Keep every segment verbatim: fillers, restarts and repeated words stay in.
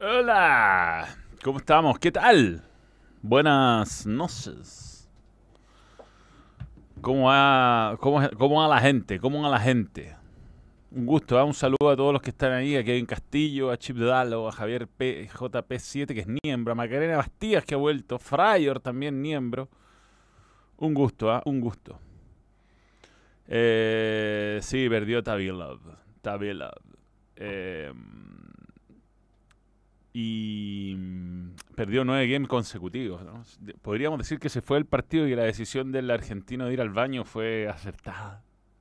Hola, ¿cómo estamos? ¿Qué tal? Buenas noches. ¿Cómo va, cómo, cómo va la gente? ¿Cómo va la gente? Un gusto, ¿eh? Un saludo a todos los que están ahí, a Kevin Castillo, a Chip Dalo, a Javier P, J P siete, que es miembro, a Macarena Bastías, que ha vuelto, Fryer también miembro. Un gusto, ¿ah? ¿eh? Un gusto. Eh, sí, perdió Tabilov. Tabilov. Eh, y mm, perdió nueve games consecutivos, ¿no? Podríamos decir que se fue el partido y que la decisión del argentino de ir al baño fue acertada.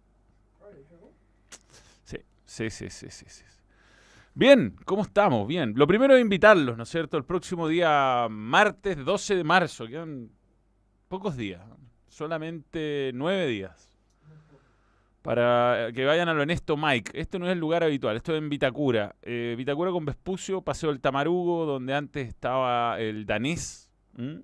Sí, sí, sí, sí, sí, sí. Bien, ¿cómo estamos? Bien. Lo primero es invitarlos, ¿no es cierto? El próximo día, martes doce de marzo, quedan pocos días, ¿no? Solamente nueve días. Para que vayan al Honesto Mike. Esto no es el lugar habitual, esto es en Vitacura. Eh, Vitacura con Vespucio, Paseo del Tamarugo, donde antes estaba el danés. ¿Mm?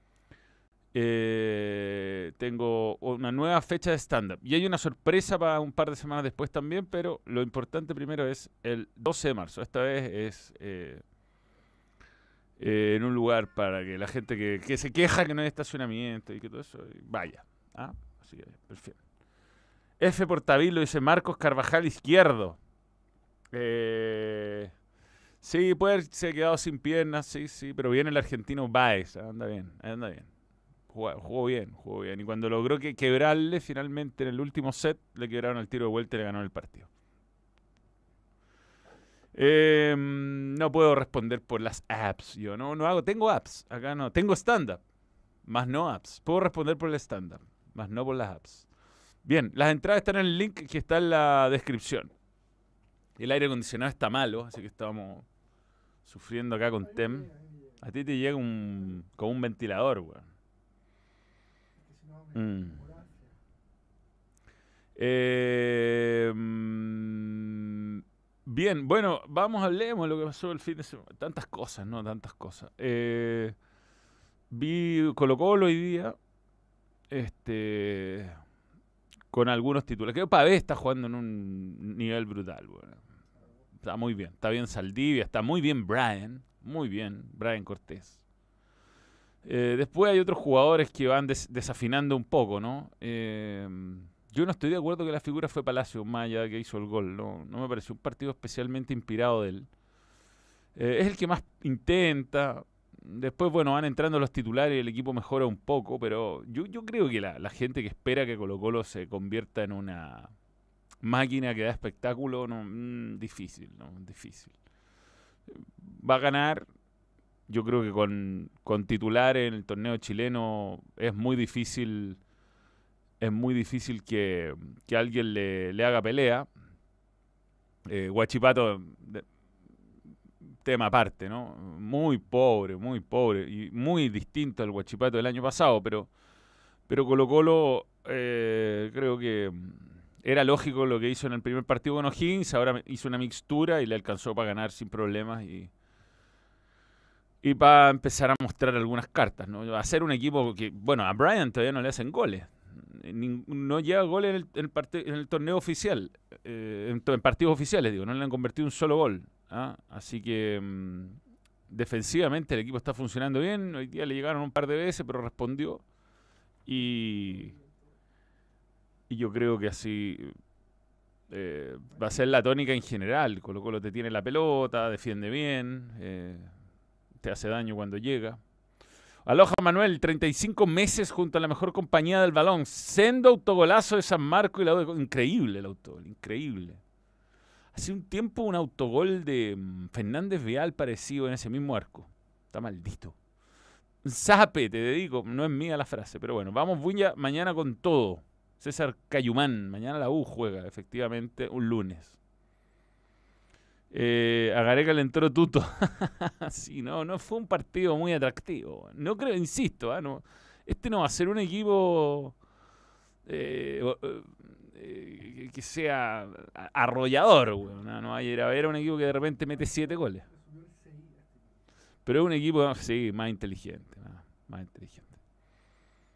Eh, tengo una nueva fecha de stand-up. Y hay una sorpresa para un par de semanas después también, pero lo importante primero es el doce de marzo. Esta vez es eh, eh, en un lugar para que la gente que, que se queja que no hay estacionamiento y que todo eso, vaya. ¿Ah? Así que, perfecto. F por Tabilo, dice Marcos Carvajal Izquierdo. Eh, sí, puede haberse quedado sin piernas, sí, sí, pero viene el argentino Baez, anda bien, anda bien. Jugó, jugó bien, jugó bien. Y cuando logró que quebrarle, finalmente en el último set, le quebraron el tiro de vuelta y le ganó el partido. Eh, no puedo responder por las apps. Yo no, no hago, tengo apps. Acá no, tengo stand-up, más no apps. Puedo responder por el stand-up, más no por las apps. Bien, las entradas están en el link que está en la descripción. El aire acondicionado está malo, así que estamos sufriendo acá con Tem. A ti te llega un, como un ventilador, weón. Mm. Eh, mm, bien, bueno, vamos, hablemos de lo que pasó el fin de semana. Tantas cosas, ¿no? Tantas cosas. Eh, vi Colo Colo hoy día. Este. Con algunos títulos. Creo que Pavé está jugando en un nivel brutal, bueno. Está muy bien. Está bien Saldivia, está muy bien Brian. Muy bien, Brian Cortés. Eh, después hay otros jugadores que van des desafinando un poco, ¿no? Eh, yo no estoy de acuerdo que la figura fue Palacio, más allá de que hizo el gol. No, no me pareció un partido especialmente inspirado de él. Eh, es el que más intenta. Después, bueno, van entrando los titulares y el equipo mejora un poco, pero yo, yo creo que la, la gente que espera que Colo Colo se convierta en una máquina que da espectáculo, no, mm, difícil, ¿no? Difícil. Va a ganar, yo creo que con, con titulares en el torneo chileno es muy difícil, es muy difícil que, que alguien le, le haga pelea. Eh, Guachipato, de- tema aparte, ¿no? Muy pobre, muy pobre y muy distinto al Guachipato del año pasado, pero, pero Colo Colo eh, creo que era lógico lo que hizo en el primer partido con O'Higgins, ahora hizo una mixtura y le alcanzó para ganar sin problemas y, y para empezar a mostrar algunas cartas, ¿no? Va a ser un equipo que, bueno, a Brian todavía no le hacen goles. No lleva goles en el, en el, parte, en el torneo oficial, eh, en, en, partidos oficiales, digo, no le han convertido un solo gol. ¿Ah? Así que mmm, defensivamente el equipo está funcionando bien. Hoy día le llegaron un par de veces, pero respondió. Y, y yo creo que así eh, va a ser la tónica en general. Colo Colo te tiene la pelota, defiende bien, eh, te hace daño cuando llega. Aloha Manuel, treinta y cinco meses junto a la mejor compañía del balón. Sendo autogolazo de San Marco y la increíble el autogol, increíble. Hace un tiempo un autogol de mm, Fernández Vial parecido en ese mismo arco. Está maldito. Zape, te dedico. No es mía la frase, pero bueno, vamos Buña mañana con todo. César Cayumán, mañana la U juega, efectivamente, un lunes. Eh, a Gareca le entró tuto. Sí, no, no fue un partido muy atractivo. No creo, insisto, ¿eh? No, este no va a ser un equipo eh, eh, que sea arrollador, güey. No, no va a ir a ver a un equipo que de repente mete siete goles. Pero es un equipo, sí, más inteligente, más, más inteligente.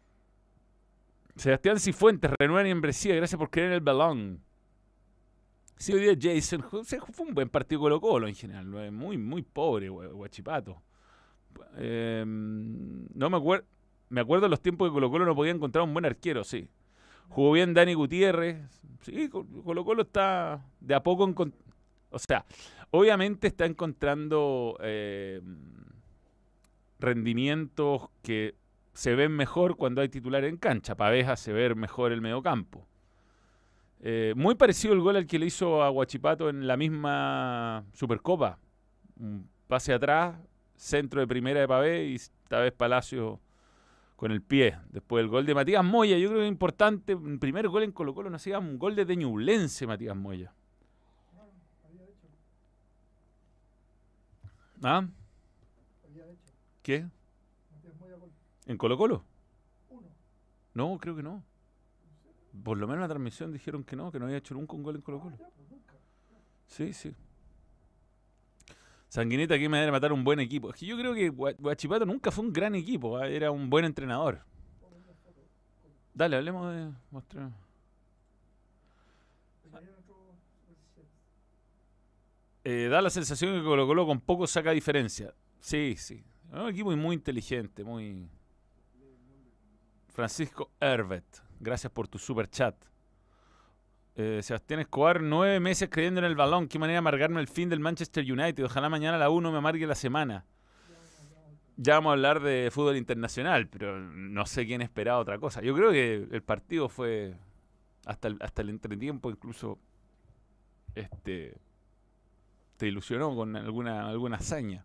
Sebastián Cifuentes, renueva en membresía, gracias por creer en el balón. Sí, hoy día Jason o sea, fue un buen partido Colo-Colo en general. ¿No? Muy, muy pobre, Guachipato. Eh, no me acuerdo. Me acuerdo de los tiempos que Colo-Colo no podía encontrar un buen arquero, sí. Jugó bien Dani Gutiérrez. Sí, Colo-Colo está de a poco en... O sea, obviamente está encontrando eh, rendimientos que se ven mejor cuando hay titular en cancha. Pavés hace ver mejor el mediocampo. Eh, muy parecido el gol al que le hizo a Huachipato en la misma Supercopa. Un pase atrás, centro de primera de Pavés y esta vez Palacio con el pie. Después el gol de Matías Moya, yo creo que es importante. El primer gol en Colo-Colo no hacía un gol de Ñublense, Matías Moya. ¿Ah? ¿Qué? ¿En Colo-Colo? No, creo que no. Por lo menos en la transmisión dijeron que no, que no había hecho nunca un gol en Colo-Colo. Sí, sí. Sanguineta aquí me debe matar un buen equipo. Es que yo creo que Huachipato nunca fue un gran equipo, ¿eh? Era un buen entrenador. Dale, hablemos de mostrar. Eh, da la sensación que Colo-Colo con poco saca diferencia. Sí, sí. Es un equipo muy inteligente, muy... Francisco Hervet, gracias por tu super chat. Eh, Sebastián Escobar, nueve meses creyendo en el balón. Qué manera de amargarme el fin del Manchester United. Ojalá mañana a la uno me amargue la semana. Ya vamos a hablar de fútbol internacional, pero no sé quién esperaba otra cosa. Yo creo que el partido fue hasta el, hasta el entretiempo incluso este te ilusionó con alguna alguna hazaña.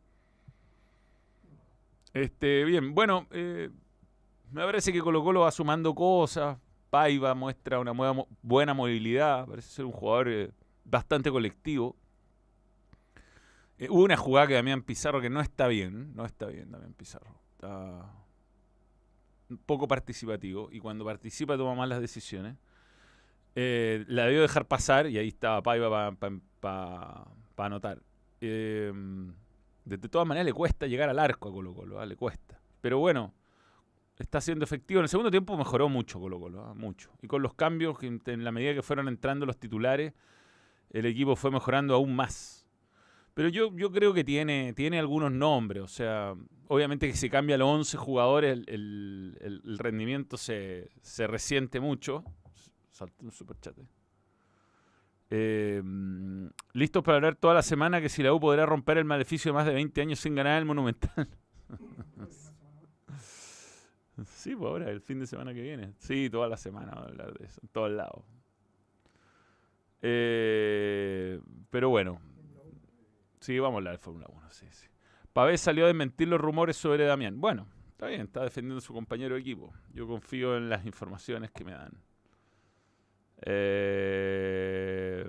Este, bien, bueno, eh, me parece que Colo-Colo va sumando cosas. Paiva muestra una mo buena movilidad, parece ser un jugador eh, bastante colectivo. Eh, hubo una jugada que Damián Pizarro que no está bien, no está bien Damián Pizarro. Está un poco participativo y cuando participa toma malas decisiones. Eh, la debió dejar pasar y ahí estaba Paiva para pa, pa, pa anotar. Eh, de, de todas maneras le cuesta llegar al arco a Colo-Colo, ¿eh? Le cuesta. Pero bueno, está siendo efectivo. En el segundo tiempo mejoró mucho Colo-Colo, ¿eh? Mucho. Y con los cambios, en la medida que fueron entrando los titulares, el equipo fue mejorando aún más. Pero yo, yo creo que tiene, tiene algunos nombres. O sea, obviamente que si cambia a los once jugadores, el, el, el, el rendimiento se, se resiente mucho. Salté un superchat. Eh, listos para hablar toda la semana que si la U podrá romper el maleficio de más de veinte años sin ganar el Monumental. Sí, pues ahora, el fin de semana que viene. Sí, toda la semana vamos a hablar de eso, en todos lados. Eh, pero bueno. Sí, vamos a hablar de Fórmula uno, sí, sí. Pavés salió a desmentir los rumores sobre Damián. Bueno, está bien, está defendiendo a su compañero de equipo. Yo confío en las informaciones que me dan. Eh...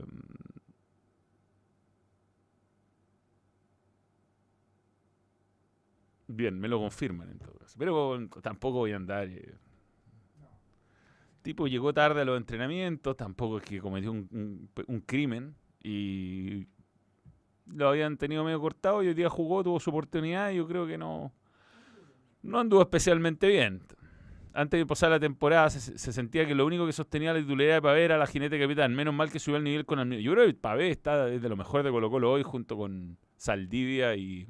Bien, me lo confirman en todo caso. Pero tampoco voy a andar... Eh... El tipo llegó tarde a los entrenamientos, tampoco es que cometió un, un, un crimen y... Lo habían tenido medio cortado y hoy día jugó, tuvo su oportunidad y yo creo que no, no anduvo especialmente bien. Antes de empezar la temporada se, se sentía que lo único que sostenía la titularidad de Pavés era la jinete capitán. Menos mal que subió el nivel con el... Yo creo que Pavés está de lo mejor de Colo-Colo hoy junto con Saldivia y,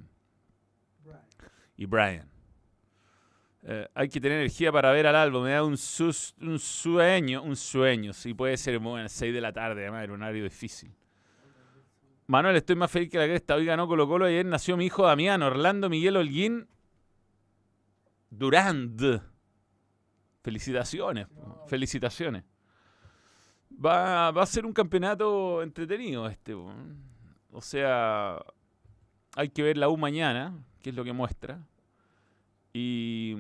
y Brian. Eh, hay que tener energía para ver al álbum. Me da un, sus, un sueño, un sueño. Sí, puede ser bueno, a las seis de la tarde, además era un horario difícil. Manuel, estoy más feliz que la cresta. Hoy ganó Colo-Colo. Ayer nació mi hijo Damián, Orlando Miguel Holguín Durand. Felicitaciones. Felicitaciones. Va, va a ser un campeonato entretenido este. O sea, hay que ver la U mañana, que es lo que muestra. Y...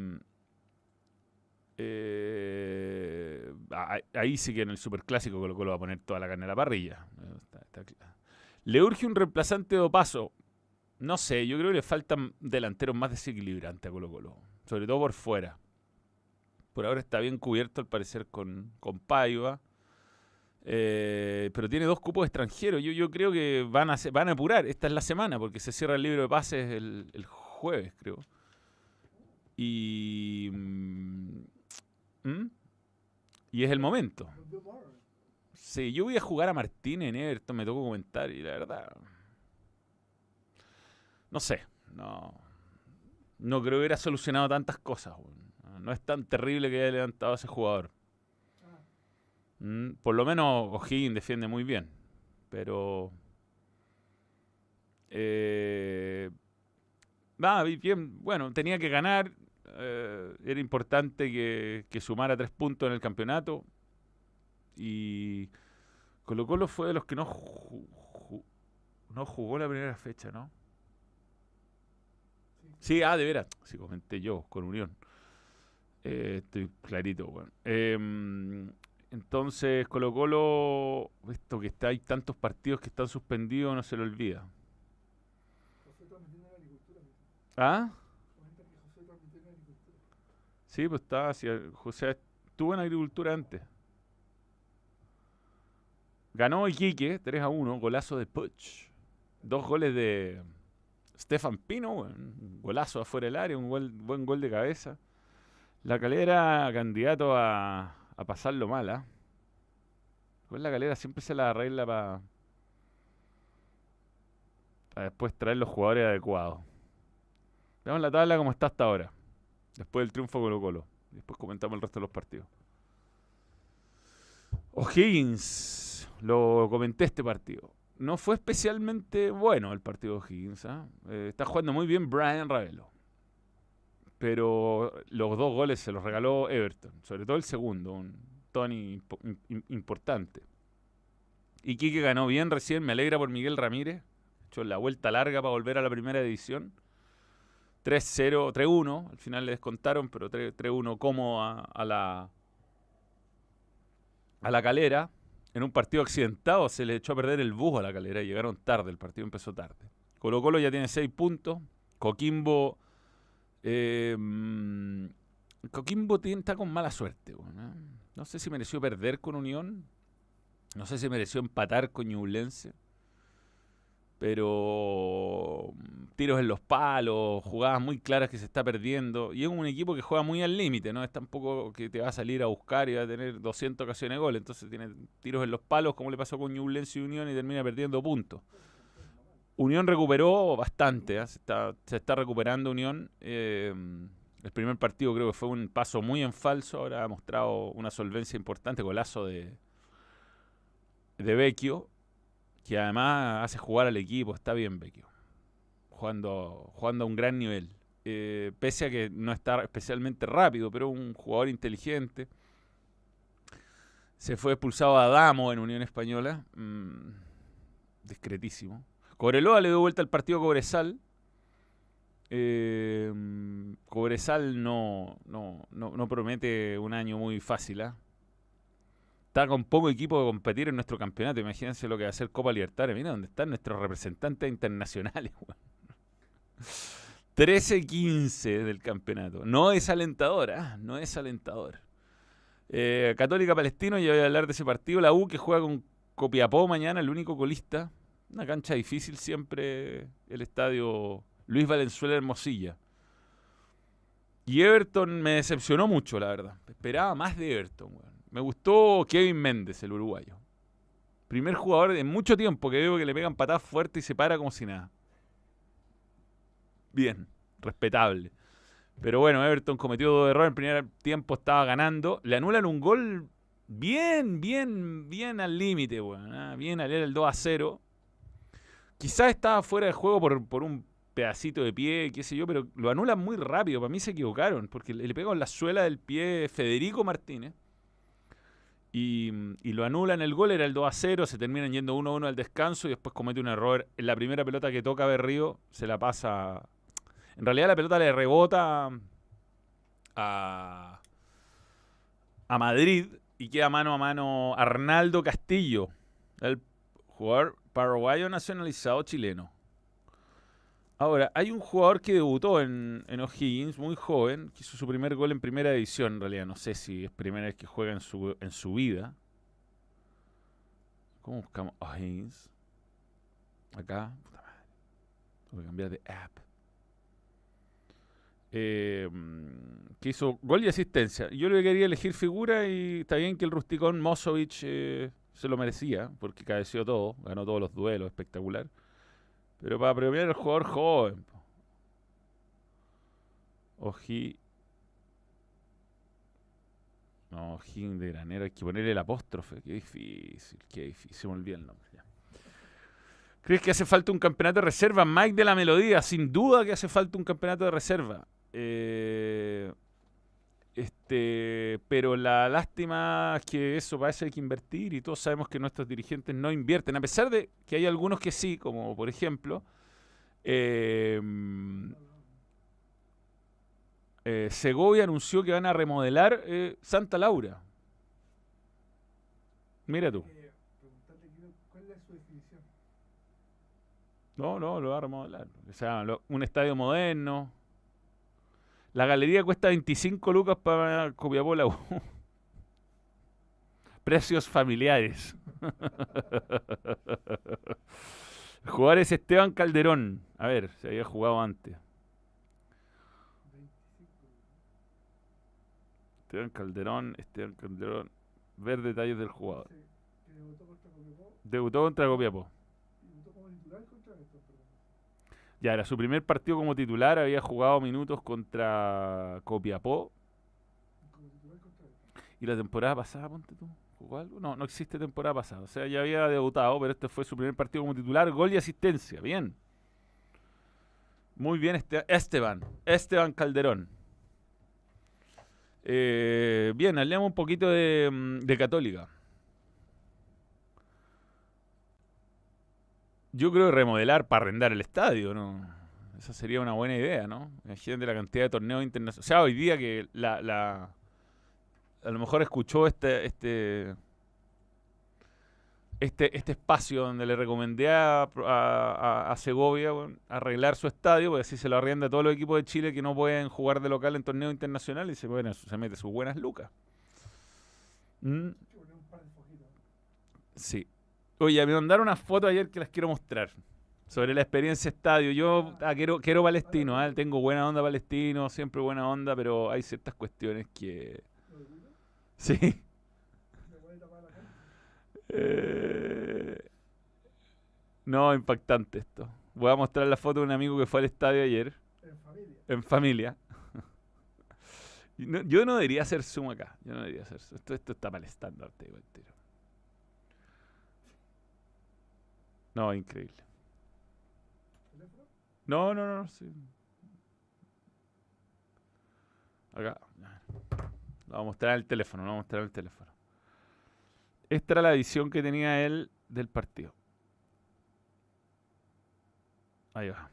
Eh, ahí sí que en el Superclásico Colo-Colo va a poner toda la carne a la parrilla. Está, está claro. Le urge un reemplazante de Opaso. No sé, yo creo que le faltan delanteros más desequilibrantes a Colo-Colo. Sobre todo por fuera. Por ahora está bien cubierto al parecer con, con Paiva. Eh, pero tiene dos cupos extranjeros. Yo, yo creo que van a, van a apurar. Esta es la semana porque se cierra el libro de pases el, el jueves, creo. Y... ¿Mm? Y es el momento. Sí, yo voy a jugar a Martínez en Everton, me tocó comentar y la verdad... No sé, no, no creo que hubiera solucionado tantas cosas. Weón. No es tan terrible que haya levantado a ese jugador. Mm, por lo menos O'Higgins defiende muy bien, pero... Eh, va, bien, bueno, tenía que ganar. Eh, era importante que, que sumara tres puntos en el campeonato. Y Colo Colo fue de los que no, ju- ju- no jugó la primera fecha, ¿no? Sí, ah, de veras. Sí, comenté yo, con Unión. Eh, estoy clarito, bueno. Em, entonces, Colo Colo, esto que está, hay tantos partidos que están suspendidos, no se lo olvida. ¿Ah? Sí, pues está, sí, José estuvo en agricultura antes. Ganó Iquique tres a uno, golazo de Puch. Dos goles de Stefan Pino, weón, un golazo afuera del área, un gol- buen gol de cabeza. La Calera, candidato a, a pasarlo mal, ¿ah? Pues la Calera siempre se la arregla para después traer los jugadores adecuados. Veamos la tabla como está hasta ahora, después del triunfo Colo Colo. Después comentamos el resto de los partidos. O'Higgins, lo comenté este partido. No fue especialmente bueno el partido de O'Higgins. ¿Ah? Eh, está jugando muy bien Brian Ravelo. Pero los dos goles se los regaló Everton. Sobre todo el segundo, un Tony impo im importante. Iquique ganó bien recién, me alegra por Miguel Ramírez. Hecho la vuelta larga para volver a la primera división. tres cero, tres uno, al final le descontaron, pero tres uno cómodo a, a la a la Calera. En un partido accidentado se le echó a perder el bus a la Calera y llegaron tarde, el partido empezó tarde. Colo Colo ya tiene seis puntos. Coquimbo eh, Coquimbo tiene, está con mala suerte. Bueno, ¿eh? No sé si mereció perder con Unión. No sé si mereció empatar con Ñublense. Pero tiros en los palos, jugadas muy claras que se está perdiendo. Y es un equipo que juega muy al límite, ¿no? Es tampoco que te va a salir a buscar y va a tener doscientas ocasiones de gol. Entonces tiene tiros en los palos, como le pasó con Ñublense y Unión, y termina perdiendo puntos. Unión recuperó bastante, ¿eh? se, está, se está recuperando Unión. Eh, el primer partido creo que fue un paso muy en falso. Ahora ha mostrado una solvencia importante, golazo de, de Vecchio, que además hace jugar al equipo. Está bien Vecchio, jugando, jugando a un gran nivel. Eh, pese a que no está especialmente rápido, pero un jugador inteligente. Se fue expulsado a Adamo en Unión Española. Mm, discretísimo. Cobreloa le dio vuelta al partido a Cobresal. Eh, Cobresal no, no, no, no promete un año muy fácil. ¿eh? Está con poco equipo de competir en nuestro campeonato. Imagínense lo que va a hacer Copa Libertadores. Mira dónde están nuestros representantes internacionales. trece quince del campeonato. No es alentador. ¿eh? No es alentador. Eh, Católica Palestino, ya voy a hablar de ese partido. La U que juega con Copiapó mañana, el único colista. Una cancha difícil siempre, el estadio Luis Valenzuela Hermosilla. Y Everton me decepcionó mucho, la verdad. Esperaba más de Everton. Bueno. Me gustó Kevin Méndez, el uruguayo. Primer jugador en mucho tiempo que veo que le pegan patadas fuertes y se para como si nada. Bien, respetable. Pero bueno, Everton cometió dos errores. En primer tiempo estaba ganando. Le anulan un gol bien, bien, bien al límite. Bueno, ¿eh? Bien al era el dos a cero. Quizás estaba fuera de juego por, por un pedacito de pie, qué sé yo, pero lo anulan muy rápido. Para mí se equivocaron, porque le, le pegó en la suela del pie Federico Martínez. Y, y lo anulan el gol, era el dos a cero, se terminan yendo uno a uno al descanso y después comete un error. En la primera pelota que toca Berrío, se la pasa... En realidad la pelota le rebota a, a Madrid y queda mano a mano Arnaldo Castillo, el jugador paraguayo nacionalizado chileno. Ahora, hay un jugador que debutó en, en O'Higgins, muy joven, que hizo su primer gol en primera división, en realidad. No sé si es primera vez que juega en su, en su vida. ¿Cómo buscamos O'Higgins? Acá. Puta madre. Tengo que cambiar de app. Eh, que hizo gol y asistencia. Yo le quería elegir figura y está bien que el rusticón Mozovic eh, se lo merecía, porque cabeció todo, ganó todos los duelos, espectacular. Pero para premiar al jugador joven. Oji. No, O'Higgins de Granero, hay que ponerle el apóstrofe. Qué difícil, qué difícil. Se me olvida el nombre. Ya. ¿Crees que hace falta un campeonato de reserva? Mike de la Melodía, sin duda que hace falta un campeonato de reserva. Eh, este, pero la lástima es que eso para eso hay que invertir y todos sabemos que nuestros dirigentes no invierten, a pesar de que hay algunos que sí, como por ejemplo eh, eh, Segovia anunció que van a remodelar eh, Santa Laura. Mira tú. No, no, lo va a remodelar. O sea, lo, un estadio moderno. La galería cuesta veinticinco lucas para Copiapó la U. Precios familiares. El jugador es Esteban Calderón. A ver, se había jugado antes. Esteban Calderón, Esteban Calderón. Ver detalles del jugador. Debutó contra Copiapó. Ya, era su primer partido como titular, había jugado minutos contra Copiapó. Y la temporada pasada, ponte tú, ¿jugó algo? No, no existe temporada pasada. O sea, ya había debutado, pero este fue su primer partido como titular, gol y asistencia. Bien. Muy bien, este, Esteban. Esteban Calderón. Eh, bien, hablemos un poquito de, de Católica. Yo creo que remodelar para arrendar el estadio, ¿no? Esa sería una buena idea, ¿no? Imagínate la cantidad de torneos internacionales. O sea, hoy día que la, la a lo mejor escuchó este este este, este espacio donde le recomendé a, a, a Segovia, bueno, arreglar su estadio, porque así se lo arrienda a todos los equipos de Chile que no pueden jugar de local en torneos internacionales y se, bueno, se mete sus buenas lucas. ¿Mm? Sí. Oye, me mandaron unas fotos ayer que las quiero mostrar sobre la experiencia estadio. Yo ah, quiero, quiero Palestino, ¿eh? Tengo buena onda Palestino, siempre buena onda, pero hay ciertas cuestiones que... Sí. Eh... No, impactante esto. Voy a mostrar la foto de un amigo que fue al estadio ayer. En familia. En familia. No, yo no debería hacer zoom acá. Yo no debería hacer zoom. Esto, esto está mal estándar, te digo entero. No, increíble. No, no, no, sí. Acá. Lo vamos a mostrar el teléfono, lo vamos a mostrar el teléfono. Esta era la visión que tenía él del partido. Ahí va.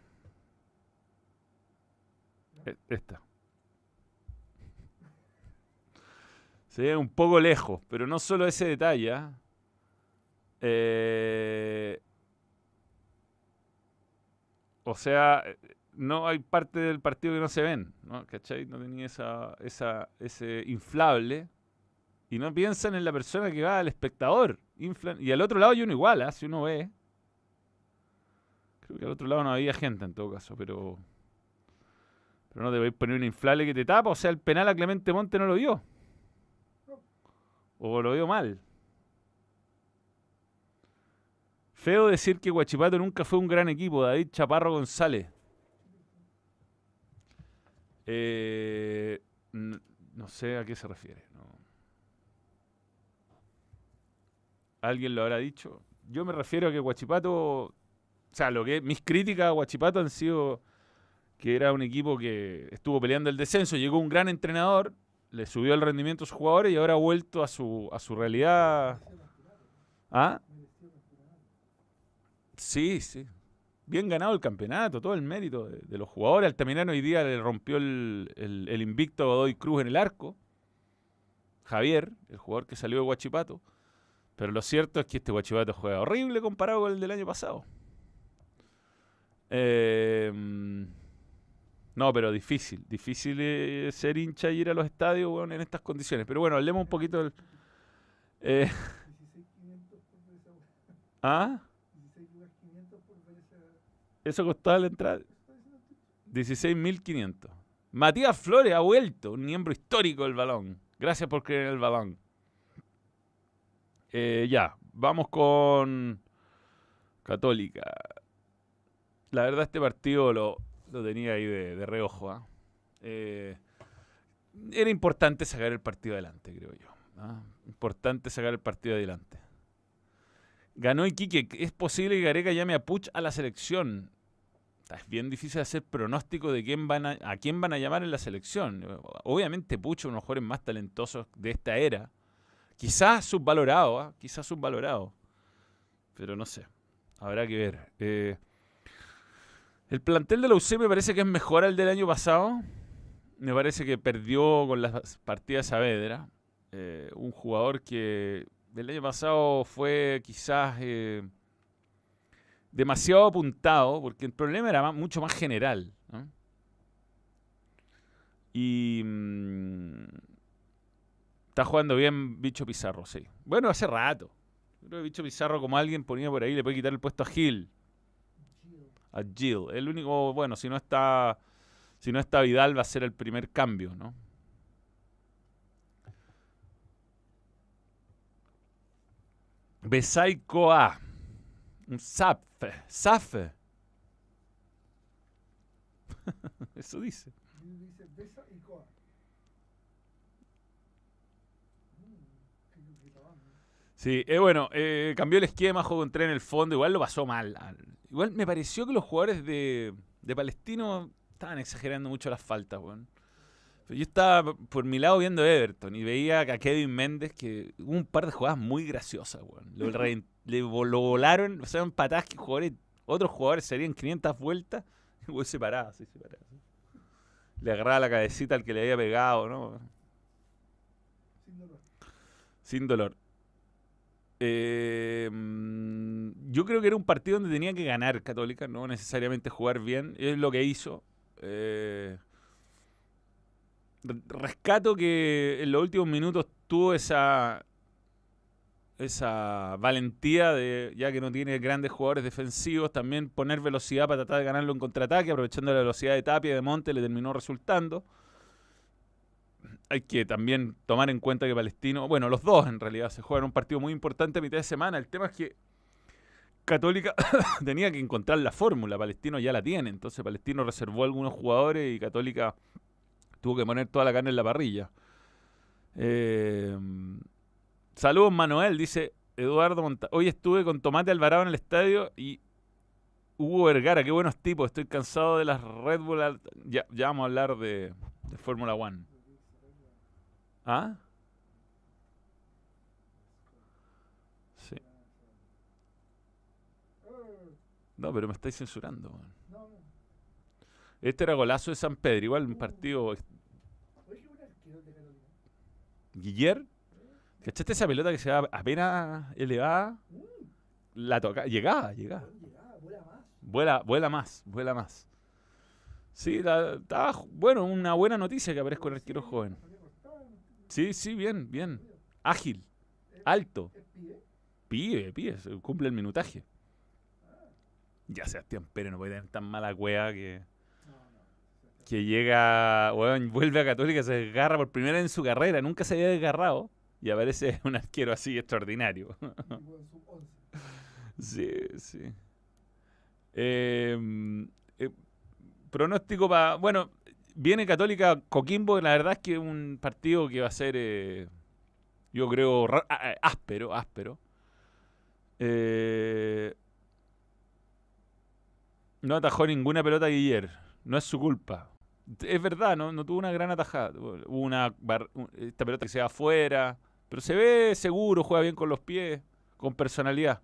Esta. Se ve un poco lejos, pero no solo ese detalle. ¿eh? Eh... O sea, no hay parte del partido que no se ven, ¿no? ¿Cachai? No tenía esa, esa, ese inflable. Y no piensan en la persona que va al espectador. Inflan, y al otro lado hay uno igual, ¿eh? Si uno ve. Creo que al otro lado no había gente en todo caso, pero... Pero no te voy a poner un inflable que te tapa. O sea, el penal a Clemente Monte no lo vio. O lo vio mal. Feo decir que Huachipato nunca fue un gran equipo. David Chaparro González. Eh, no sé a qué se refiere. No. ¿Alguien lo habrá dicho? Yo me refiero a que Huachipato... O sea, lo que mis críticas a Huachipato han sido que era un equipo que estuvo peleando el descenso. Llegó un gran entrenador, le subió el rendimiento a sus jugadores y ahora ha vuelto a su, a su realidad. ¿Ah? Sí, sí. Bien ganado el campeonato, todo el mérito de, de los jugadores. Altamirano hoy día le rompió el, el, el invicto a Godoy Cruz en el arco. Javier, el jugador que salió de Huachipato. Pero lo cierto es que este Huachipato juega horrible comparado con el del año pasado. Eh, no, pero difícil. Difícil eh, ser hincha y ir a los estadios, bueno, en estas condiciones. Pero bueno, hablemos un poquito del... Eh, ¿Ah? Eso costaba la entrada. dieciséis mil quinientos. Matías Flores ha vuelto, un miembro histórico del balón. Gracias por creer en el balón. Eh, ya, vamos con Católica. La verdad este partido lo, lo tenía ahí de, de reojo. ¿eh? Eh, era importante sacar el partido adelante, creo yo. ¿eh? Importante sacar el partido adelante. Ganó Iquique. Es posible que Gareca llame a Puch a la selección. Es bien difícil hacer pronóstico de quién van a, a quién van a llamar en la selección. Obviamente Puch es uno de los jugadores más talentosos de esta era. Quizás subvalorado, ¿eh? quizás subvalorado. Pero no sé. Habrá que ver. Eh, el plantel de la U C me parece que es mejor al del año pasado. Me parece que perdió con las partidas Saavedra. Eh, un jugador que el año pasado fue quizás eh, demasiado apuntado, porque el problema era más, mucho más general. ¿no? Y mmm, está jugando bien Bicho Pizarro, sí. Bueno, hace rato. Creo que Bicho Pizarro, como alguien ponía por ahí, le puede quitar el puesto a Gil. A Gil. El único, bueno, si no está, si no está Vidal, va a ser el primer cambio, ¿no? Besay Coa. Un Safe. Safe. Eso dice. Dice Besa y Coa. Sí, eh, bueno, eh, cambió el esquema, jugó con tres en el fondo, igual lo pasó mal. Igual me pareció que los jugadores de, de Palestino estaban exagerando mucho las faltas, weón. Yo estaba por mi lado viendo Everton y veía a Kevin Méndez que hubo un par de jugadas muy graciosas, weón. Lo, re, le, lo volaron, o sea, patadas que jugadores, otros jugadores serían quinientas vueltas y weón se paraba, sí, se paraba. Le agarraba la cabecita al que le había pegado, ¿no? Sin dolor. Sin dolor. Eh, yo creo que era un partido donde tenía que ganar Católica, no necesariamente jugar bien. Es lo que hizo. Eh, rescato que en los últimos minutos tuvo esa esa valentía de, ya que no tiene grandes jugadores defensivos, también poner velocidad para tratar de ganarlo en contraataque, aprovechando la velocidad de Tapia y de Monte, le terminó resultando. Hay que también tomar en cuenta que Palestino, bueno, los dos en realidad se juegan un partido muy importante a mitad de semana. El tema es que Católica tenía que encontrar la fórmula, Palestino ya la tiene, entonces Palestino reservó algunos jugadores y Católica tuvo que poner toda la carne en la parrilla. Eh, saludos Manuel, dice Eduardo Monta. Hoy estuve con Tomate Alvarado en el estadio y Hugo Vergara, qué buenos tipos, estoy cansado de las Red Bull. Ya, ya vamos a hablar de, de Fórmula uno. ¿Ah? Sí. No, pero me estáis censurando. Man. No, no. Este era golazo de San Pedro, igual un partido. Oye, un arquero de Carolina. Guiller, ¿cachaste esa pelota que se va apenas elevada? Mm. La toca, llegaba, llegaba. Llegaba, vuela más. Vuela, vuela más, vuela más. Sí, estaba, bueno, una buena noticia que aparezca un arquero joven. Sí, sí, bien, bien. Ágil, alto. ¿Es pibe? Pibe, pibe, se cumple el minutaje. Ya Sebastián Pérez no puede tener tan mala cueva que, No, no. que llega, bueno, vuelve a Católica, se desgarra por primera vez en su carrera, nunca se había desgarrado y aparece un arquero así extraordinario. Tipo en sub once. Sí, sí. Eh, eh, pronóstico para, bueno, viene Católica Coquimbo, la verdad es que es un partido que va a ser, eh, yo creo, ra- á- áspero, áspero. Eh, no atajó ninguna pelota Guiller. No es su culpa. Es verdad, no, no tuvo una gran atajada. Hubo una bar- esta pelota que se va afuera. Pero se ve seguro, juega bien con los pies, con personalidad.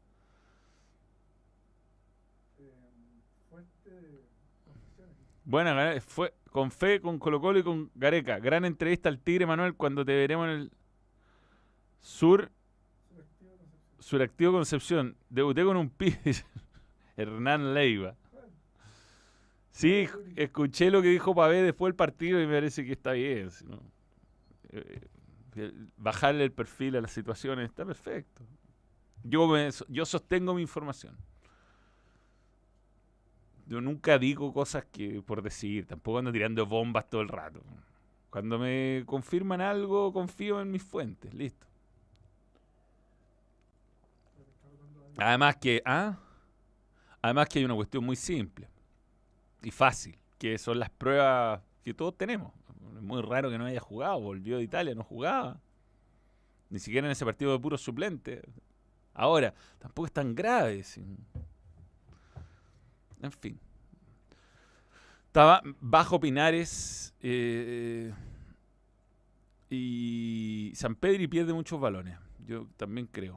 Eh, fuerte confesiones. Buena, gana- fue con fe, con Colo Colo y con Gareca. Gran entrevista al Tigre Manuel cuando te veremos en el sur, Suractivo Concepción. suractivo Concepción. Debuté con un pibe, Hernán Leiva. Bueno, Sí, escuché lo que dijo Pavé después del partido y me parece que está bien. ¿sí, no? Eh, eh, bajarle el perfil a las situaciones está perfecto. Yo, me, yo sostengo mi información. Yo nunca digo cosas que por decir, tampoco ando tirando bombas todo el rato. Cuando me confirman algo, confío en mis fuentes, listo. Además que, ¿ah? Además que hay una cuestión muy simple y fácil, que son las pruebas que todos tenemos. Es muy raro que no haya jugado, volvió de Italia, no jugaba. Ni siquiera en ese partido de puros suplentes. Ahora, tampoco es tan grave. sí. En fin. Estaba bajo Pinares eh, y San Pedro y pierde muchos balones. Yo también creo.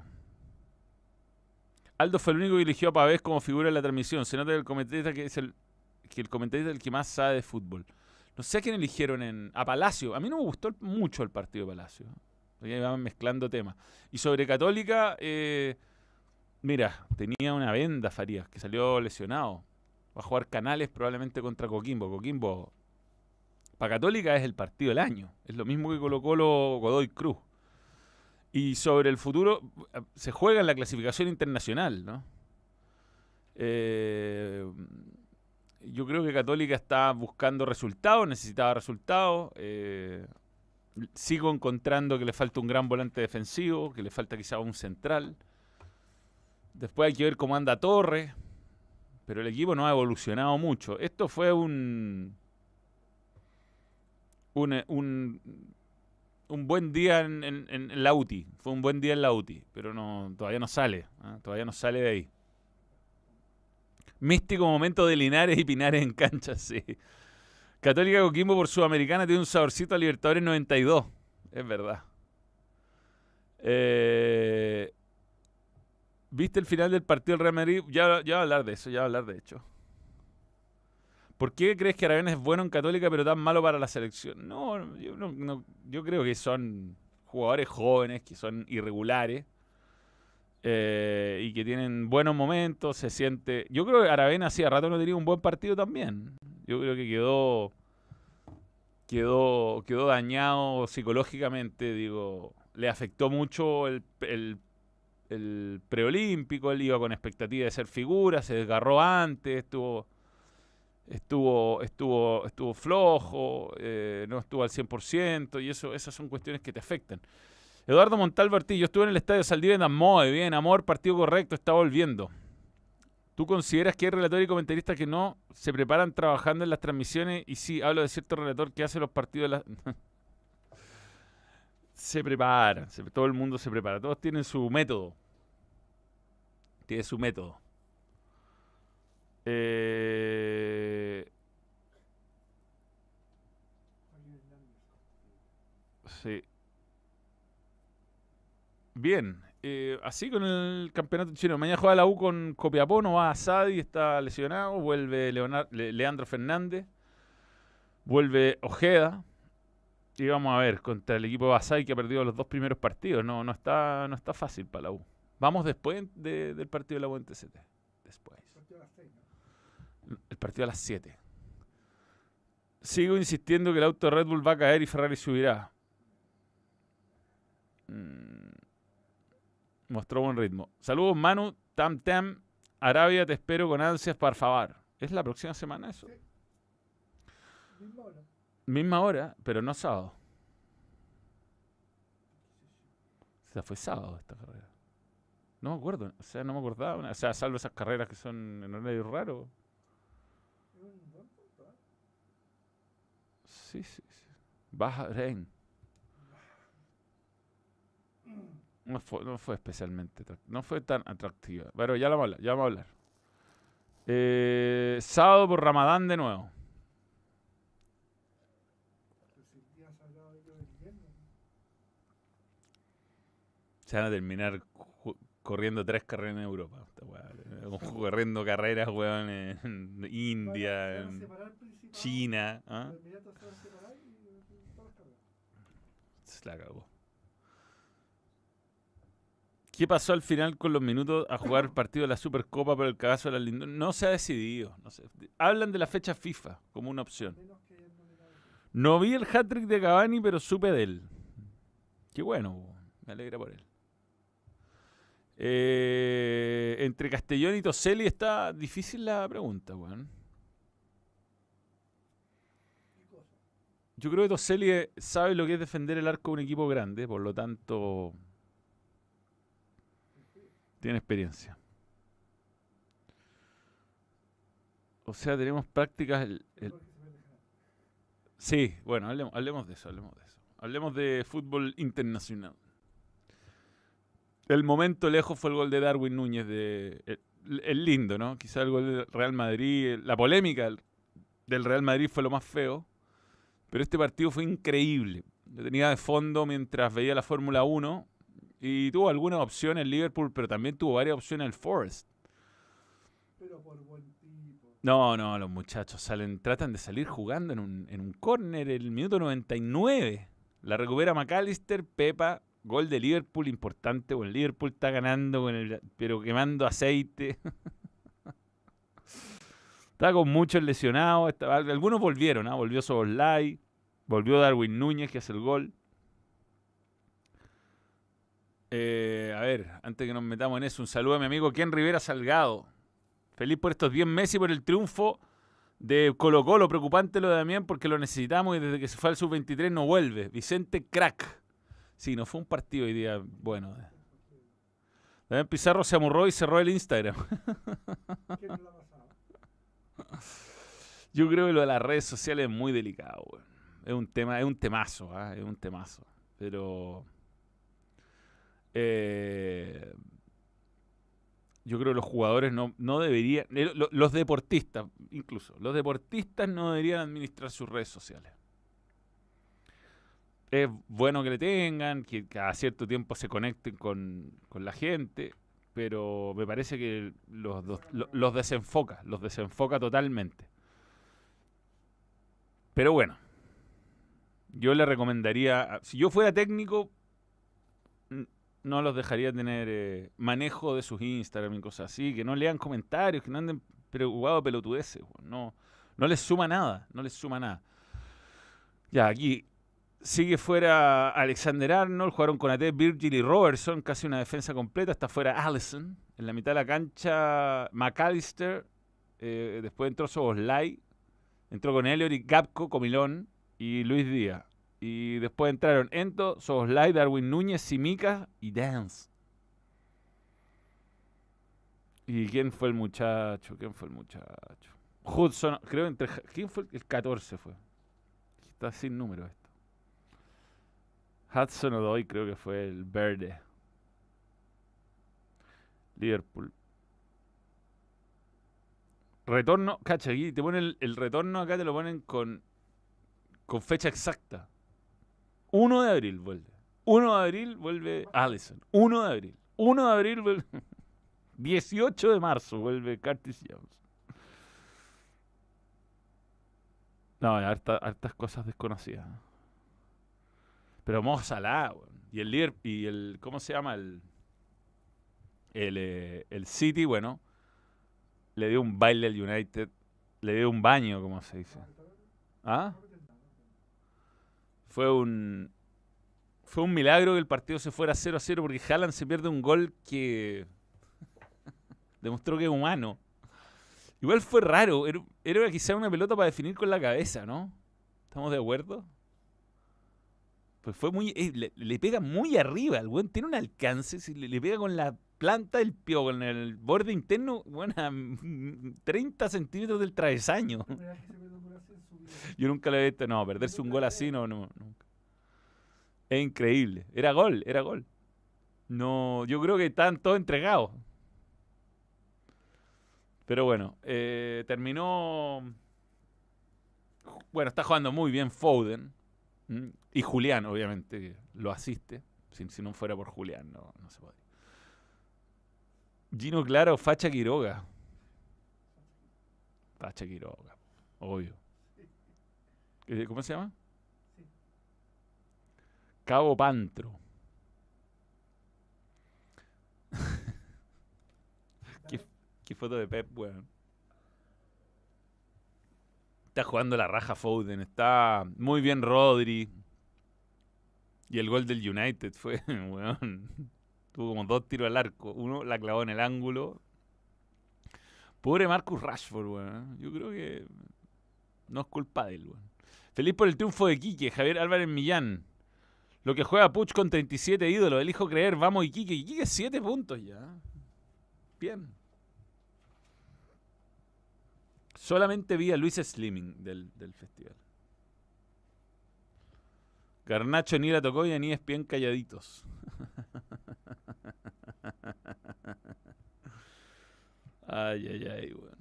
Aldo fue el único que eligió a Pavés como figura en la transmisión. Se nota que el comentarista que es el que el comentarista es el que más sabe de fútbol. No sé a quién eligieron en a Palacio. A mí no me gustó mucho el partido de Palacio. Ya iban mezclando temas. Y sobre Católica, eh, mira, tenía una venda Farías que salió lesionado. Va a jugar Canales probablemente contra Coquimbo. Coquimbo, para Católica es el partido del año. Es lo mismo que Colo Colo, Godoy Cruz. Y sobre el futuro, se juega en la clasificación internacional, ¿no? Eh, yo creo que Católica está buscando resultados, necesitaba resultados. Eh, sigo encontrando que le falta un gran volante defensivo, que le falta quizá un central. Después hay que ver cómo anda Torres. Pero el equipo no ha evolucionado mucho. Esto fue un un, un, un buen día en, en, en la U T I. Fue un buen día en la U T I, pero no, todavía no sale. ¿eh? Todavía no sale de ahí. Místico momento de Linares y Pinares en cancha, sí. Católica Coquimbo por Sudamericana tiene un saborcito a Libertadores noventa y dos. Es verdad. Eh... ¿Viste el final del partido del Real Madrid? Ya, ya va a hablar de eso, ya va a hablar de hecho. ¿Por qué crees que Aravena es bueno en Católica pero tan malo para la selección? No, yo, no, no, yo creo que son jugadores jóvenes, que son irregulares eh, y que tienen buenos momentos, se siente... Yo creo que Aravena hacía rato no tenía un buen partido también. Yo creo que quedó, quedó, quedó dañado psicológicamente, digo, le afectó mucho el... el el preolímpico, él iba con expectativa de ser figura, se desgarró antes, estuvo estuvo estuvo estuvo flojo, eh, no estuvo al cien por ciento y eso esas son cuestiones que te afectan. Eduardo Montalvo Ortiz, yo estuve en el Estadio Saldivia en Amor, bien, amor, partido correcto, está volviendo. ¿Tú consideras que hay relatores y comentaristas que no se preparan trabajando en las transmisiones? Y sí, hablo de cierto relator que hace los partidos de la... Se preparan, se, todo el mundo se prepara, todos tienen su método. Tiene su método. Eh, sí. Bien, eh, así con el campeonato chino. Mañana juega la U con Copiapó, no va a Sadi, está lesionado, vuelve Leonard, Le, Leandro Fernández, vuelve Ojeda. Y vamos a ver, contra el equipo de Basay que ha perdido los dos primeros partidos. No, no está, no está fácil para la U. Vamos después de, del partido de la U en T C T. Después. El partido a las seis, ¿no? El partido a las siete. Sigo insistiendo que el auto de Red Bull va a caer y Ferrari subirá. Mm. Mostró buen ritmo. Saludos, Manu. Tam Tam. Arabia, te espero con ansias, por favor. ¿Es la próxima semana eso? Sí. Misma hora. Misma hora, pero no sábado. O sea, fue sábado esta carrera. No me acuerdo, o sea, no me acordaba. O sea, salvo esas carreras que son en horario raro. Es un buen punto, ¿eh? Sí, sí, sí. Bahrein. No fue, no fue especialmente, no fue tan atractiva. Pero ya la vamos a hablar, ya vamos a hablar. Eh, sábado por Ramadán de nuevo. Se van a terminar corriendo tres carreras en Europa. Corriendo carreras, weón, en India, en China. ¿Ah? Se la cagó. ¿Qué pasó al final con los minutos a jugar el partido de la Supercopa por el cagazo de la Lindón? No se ha decidido. No sé. Hablan de la fecha FIFA como una opción. No vi el hat-trick de Cavani, pero supe de él. Qué bueno, me alegra por él. Eh, entre Castellón y Toselli está difícil la pregunta, weón. Yo creo que Toselli sabe lo que es defender el arco de un equipo grande, por lo tanto tiene experiencia. O sea, tenemos prácticas... El, el- Jorge se fue lejano. Sí, bueno, hablemos, hablemos de eso, hablemos de eso. Hablemos de fútbol internacional. El momento lejos fue el gol de Darwin Núñez, de el, el lindo, ¿no? Quizá el gol del Real Madrid, la polémica del- del Real Madrid fue lo más feo, pero este partido fue increíble. Lo tenía de fondo mientras veía la Fórmula uno y tuvo algunas opciones el Liverpool, pero también tuvo varias opciones el Forest. Pero por buen tipo. No, no, los muchachos salen, tratan de salir jugando en un, en un córner el minuto noventa y nueve. La recupera McAllister, Pepa, gol de Liverpool importante. Bueno, el Liverpool está ganando, con el, pero quemando aceite. Está con muchos lesionados. Está, algunos volvieron, ¿ah? Volvió Soboslai, volvió Darwin Núñez, que hace el gol. Eh, a ver, antes que nos metamos en eso, un saludo a mi amigo Ken Rivera Salgado. Feliz por estos diez meses y por el triunfo de Colo Colo. Preocupante lo de Damián porque lo necesitamos y desde que se fue al sub veintitrés no vuelve. Vicente Crack. Sí, no fue un partido hoy día bueno. Damián Pizarro se amurró y cerró el Instagram. ¿Qué no la ha pasado? Yo creo que lo de las redes sociales es muy delicado, güey. Es un tema, es un temazo, ¿ah? Es un temazo. Pero eh, yo creo que los jugadores no, no deberían, eh, lo- los deportistas, incluso, los deportistas no deberían administrar sus redes sociales. Es bueno que le tengan, que cada cierto tiempo se conecten con, con la gente, pero me parece que los, dos- lo- los desenfoca, los desenfoca totalmente. Pero bueno, yo le recomendaría, si yo fuera técnico, n- no los dejaría tener eh, manejo de sus Instagram y cosas así, que no lean comentarios, que no anden preocupados de pelotudeces, weón. No, no les suma nada, no les suma nada. Ya, aquí sigue fuera Alexander Arnold, jugaron con A T, Virgil y Robertson, casi una defensa completa, está fuera Allison, en la mitad de la cancha McAllister, eh, después entró Soboslai, entró con Elliot y Gapco, Comilón y Luis Díaz. Y después entraron Ento, Soboslai, Darwin Núñez, Simica y Dance. ¿Y quién fue el muchacho? ¿Quién fue el muchacho? Hudson, creo entre... ¿Quién fue el, el catorce fue? Está sin número esto. Hudson Odoi creo que fue el verde. Liverpool. Retorno, cacha, aquí te ponen el, el retorno acá, te lo ponen con, con fecha exacta. uno de abril vuelve. uno de abril vuelve Allison. uno de abril. uno de abril vuelve. dieciocho de marzo vuelve Curtis Jones. No, hay harta- hartas cosas desconocidas. Pero Mo Salah, weón. Y el líder, y el, ¿cómo se llama? El, el, eh, el City, bueno, le dio un baile al United. Le dio un baño, como se dice. ¿Ah? Fue un, fue un milagro que el partido se fuera cero a cero porque Haaland se pierde un gol que demostró que es humano. Igual fue raro, era, era quizá una pelota para definir con la cabeza, ¿no? ¿Estamos de acuerdo? Pues fue muy... eh, le, le pega muy arriba, el weón tiene un alcance, si le, le pega con la planta del pie, con el borde interno, bueno, a treinta centímetros del travesaño. Primera vez que se pierde un gol así en su vida. Yo nunca lo he visto, no, perderse un gol así, no, no, nunca. Es increíble, era gol, era gol. No, yo creo que estaban todos entregados. Pero bueno, eh, terminó... Bueno, está jugando muy bien Foden. ¿m? Y Julián, obviamente, que lo asiste. Si, si no fuera por Julián, no, no se podría. Gino Claro, Facha Quiroga. Facha Quiroga, obvio. Eh, ¿Cómo se llama? Sí. Cabo Pantro. ¿Qué, qué foto de Pep, weón? Está jugando la raja Foden. Está muy bien Rodri. Y el gol del United fue, weón. Tuvo como dos tiros al arco. Uno la clavó en el ángulo. Pobre Marcus Rashford, weón. Yo creo que no es culpa de él, weón. Feliz por el triunfo de Quique. Javier Álvarez Millán. Lo que juega Puch con treinta y siete ídolos. Elijo creer. Vamos Iquique. Iquique siete puntos ya. Bien. Solamente vi a Luis Slimming del, del festival. Garnacho ni la tocó y ni es bien calladitos. Ay, ay, ay, bueno.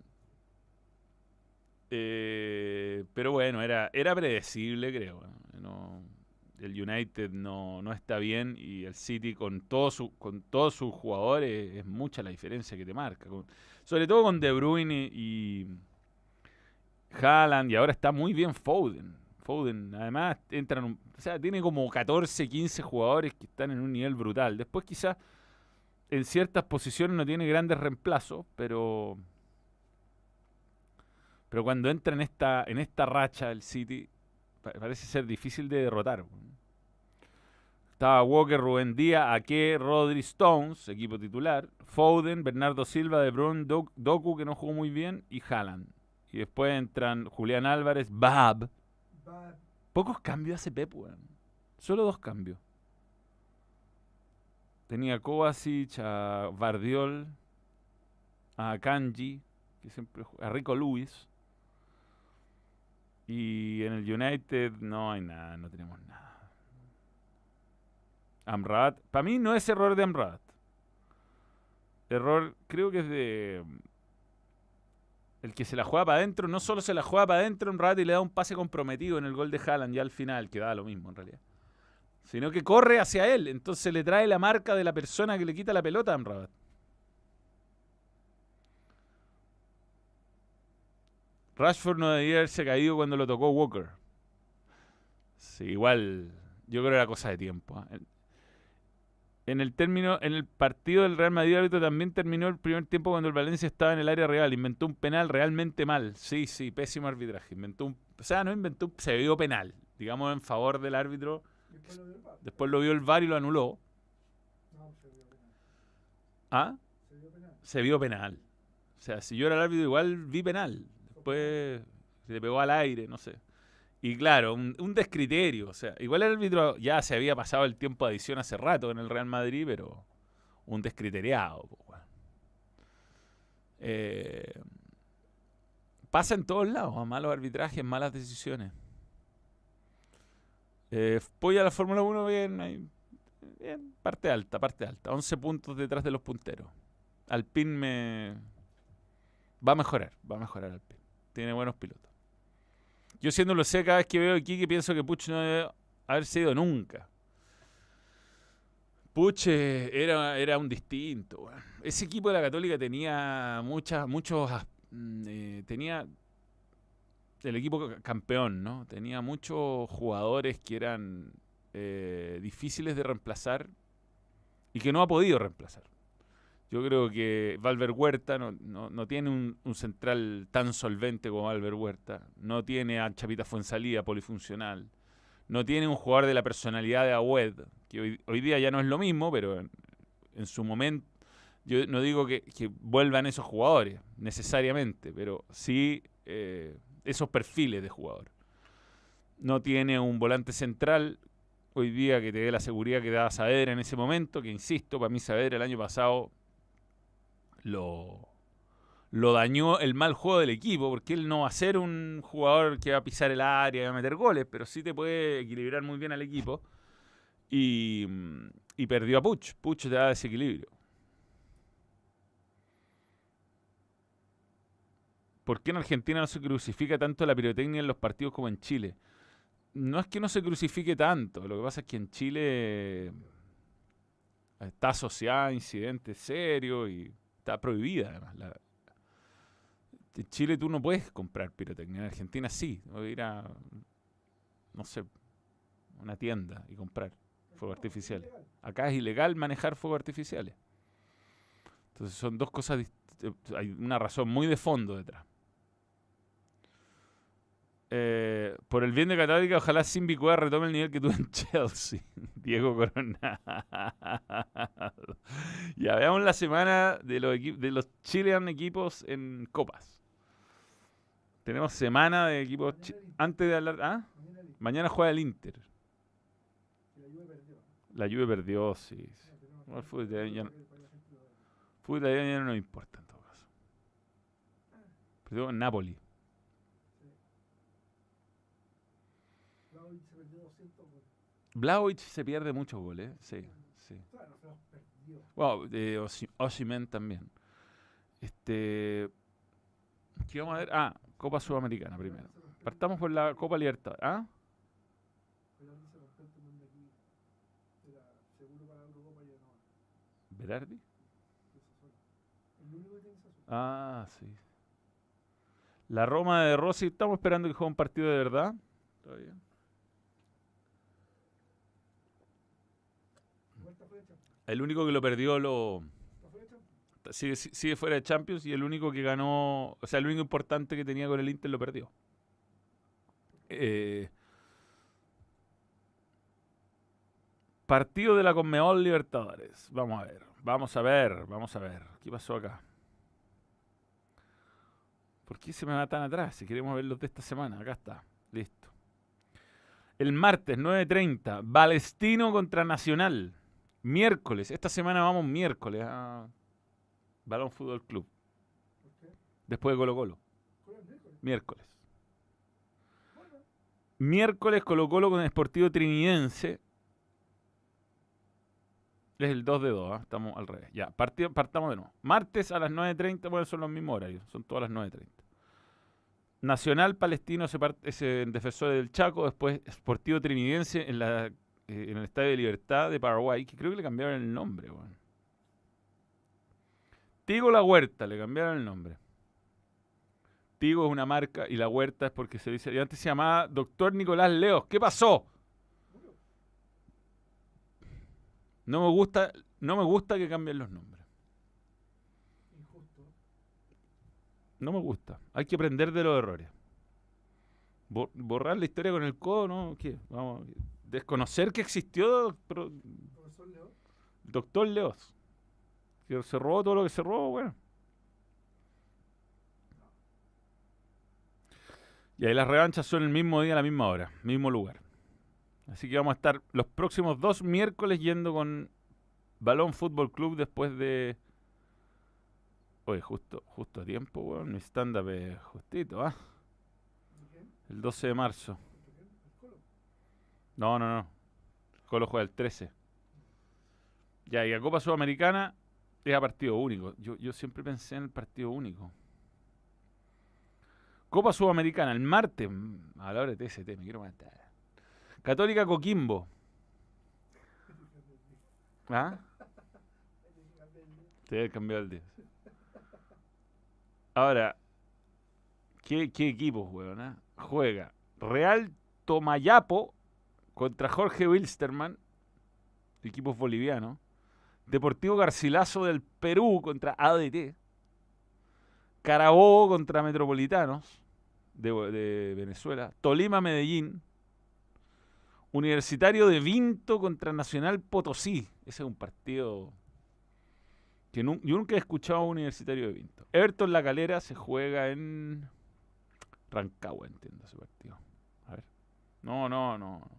Eh, pero bueno, era, era predecible, creo. No, el United no, no está bien y el City con, todo su, con todos sus jugadores es mucha la diferencia que te marca. Con, sobre todo con De Bruyne y, y Haaland, y ahora está muy bien Foden. Foden, además, entran, un, o sea, tiene como catorce, quince jugadores que están en un nivel brutal. Después quizás en ciertas posiciones no tiene grandes reemplazos, pero pero cuando entra en esta en esta racha el City pa- parece ser difícil de derrotar. Estaba Walker, Rubén Díaz, Ake, Rodri, Stones, equipo titular, Foden, Bernardo Silva, De Bruyne, Dok- Doku, que no jugó muy bien, y Haaland. Y después entran Julián Álvarez, Bab. Va, Pocos cambios hace Pep, weón. Solo dos cambios. Tenía a Kovacic, a Vardiol, a Kanji, que siempre ju- a Rico Lewis. Y en el United no hay nada, no tenemos nada. Amrabat, para mí no es error de Amrabat. Error, creo que es de el que se la juega para adentro. No solo se la juega para adentro Amrabat y le da un pase comprometido en el gol de Haaland ya al final, que da lo mismo en realidad. Sino que corre hacia él, entonces le trae la marca de la persona que le quita la pelota a Amrabat. Rashford no debía haberse caído cuando lo tocó Walker. Sí, igual, yo creo que era cosa de tiempo. ¿eh? En el término, en el partido del Real Madrid, el árbitro también terminó el primer tiempo cuando el Valencia estaba en el área real. Inventó un penal realmente mal. Sí, sí, pésimo arbitraje. Inventó un, o sea, no inventó, se vio penal, digamos en favor del árbitro. después lo del V A R. Después lo vio el V A R y lo anuló. No, se vio penal. ¿Ah? Se vio penal. Se vio penal. O sea, si yo era el árbitro, igual vi penal. Después se le pegó al aire, no sé. Y claro, un, un descriterio. O sea, igual el árbitro ya se había pasado el tiempo de adición hace rato en el Real Madrid, pero un descriteriado. Po, weón. Eh, pasa en todos lados, a malos arbitrajes, malas decisiones. Eh, Polla la Fórmula uno bien, ahí, bien, parte alta, parte alta. once puntos detrás de los punteros. Alpine me... va a mejorar, va a mejorar Alpine. Tiene buenos pilotos. Yo siendo lo sé, cada vez que veo aquí que pienso que Puch no debe haberse ido nunca. Puch eh, era, era un distinto. weón. Ese equipo de la Católica tenía muchas, muchos, as- mm, eh, tenía el equipo ca- campeón, ¿no? Tenía muchos jugadores que eran eh, difíciles de reemplazar y que no ha podido reemplazar. Yo creo que Valver Huerta no, no, no tiene un, un central tan solvente como Valver Huerta. No tiene a Chapita Fuenzalía polifuncional. No tiene un jugador de la personalidad de Agüed, que hoy, hoy día ya no es lo mismo, pero en, en su momento, yo no digo que, que vuelvan esos jugadores necesariamente, pero sí eh, esos perfiles de jugador. No tiene un volante central hoy día que te dé la seguridad que daba Saavedra en ese momento, que insisto, para mí Saavedra el año pasado lo, lo dañó el mal juego del equipo, porque él no va a ser un jugador que va a pisar el área y va a meter goles, pero sí te puede equilibrar muy bien al equipo. Y, y perdió a Puch. Puch te da desequilibrio. ¿Por qué en Argentina no se crucifica tanto la pirotecnia en los partidos como en Chile? No es que no se crucifique tanto, lo que pasa es que en Chile está asociada a incidentes serios y está prohibida además. La, en Chile tú no puedes comprar pirotecnia, en Argentina sí. Puedes ir a, no sé, una tienda y comprar fuegos artificiales. Acá es ilegal manejar fuegos artificiales. Entonces son dos cosas distintas. Hay una razón muy de fondo detrás. Eh, por el bien de Católica, ojalá Simbi Cueva retome el nivel que tuvo en Chelsea. Diego Coronado. Ya veamos la semana de los, equi- de los Chilean equipos en copas. Tenemos semana de equipos. chi- Mañana el Inter. Antes de hablar. ¿Ah? Mañana el Inter. Mañana juega el Inter. Que la Juve perdió. La Juve perdió, sí. sí. No, pero no, Bueno, el no, fútbol no, italiano ya no, no- para que la gente lo vea. fútbol italiano ya no nos importa en todo caso. Perdió en Napoli. Blaovic se perdió doscientos goles. Blaovic se pierde muchos goles, sí, sí. Claro, se los perdió. Wow, eh, Osi- Osimhen también. Este, ¿qué vamos a ver? Ah, Copa Sudamericana primero. Partamos por la Copa Libertadores. ¿Ah? Berardi se rompió el tendón de aquí. Era seguro para la Eurocopa y ya no va. ¿Berardi? De Sassuolo. El único que tiene Sassuolo. Ah, sí. La Roma de Rossi, estamos esperando que juegue un partido de verdad. Todavía. Igual está fuera de Champions. El único que lo perdió lo Está fuera de Champions. sigue, sigue fuera de Champions y el único que ganó, o sea, el único importante que tenía con el Inter lo perdió. Eh, partido de la Conmebol Libertadores. Vamos a ver, vamos a ver, vamos a ver. ¿Qué pasó acá? ¿Por qué se me va tan atrás? Si queremos ver los de esta semana, acá está. Listo. El martes, nueve treinta, Palestino contra Nacional. Miércoles, esta semana vamos miércoles a Balón Fútbol Club. ¿Por qué? Después de Colo Colo. Juega el miércoles. Miércoles. Bueno, Miércoles Colo Colo con Sportivo Trinidense. Es el dos de dos, ¿ah? Estamos al revés. Ya, partido, partamos de nuevo. Martes a las nueve treinta, bueno, son los mismos horarios, son todas las nueve treinta. Nacional Palestino se part- es en Defensores del Chaco, después Sportivo Trinidense en, la, eh, en el Estadio de Libertad de Paraguay, que creo que le cambiaron el nombre. Bueno. Tigo La Huerta, le cambiaron el nombre. Tigo es una marca y La Huerta es porque se dice, y antes se llamaba Doctor Nicolás Leos. ¿Qué pasó? No me gusta, no me gusta que cambien los nombres. injusto. No me gusta. Hay que aprender de los errores. Bo- borrar la historia con el codo, ¿no? ¿Qué? Vamos, desconocer que existió pro- Profesor Leo. Doctor Leos. Que se robó todo lo que se robó, bueno. Y ahí las revanchas son el mismo día, a la misma hora, mismo lugar. Así que vamos a estar los próximos dos miércoles yendo con Balón Fútbol Club después de... Oye, justo, justo a tiempo, weón. Mi stand-up es justito, ¿ah? ¿De quién? El doce de marzo. ¿Contra quién? ¿El Colo? No, no, no. El Colo juega el trece. Ya, y a Copa Sudamericana es a partido único. Yo, yo siempre pensé en el partido único. Copa Sudamericana, el martes. mm, A la hora de T S T, me quiero matar. Católica Coquimbo. ¿Ah? Te había cambiado el día. Ahora, ¿qué, qué equipos, weón? ah? Juega Real Tomayapo contra Jorge Wilstermann, equipos bolivianos. Deportivo Garcilaso del Perú contra A D T. Carabobo contra Metropolitanos de, de Venezuela. Tolima Medellín. Universitario de Vinto contra Nacional Potosí. Ese es un partido que nu- yo nunca he escuchado a un Universitario de Vinto. Everton La Calera se juega en Rancagua, entiendo ese partido. A ver. No, no, no. no.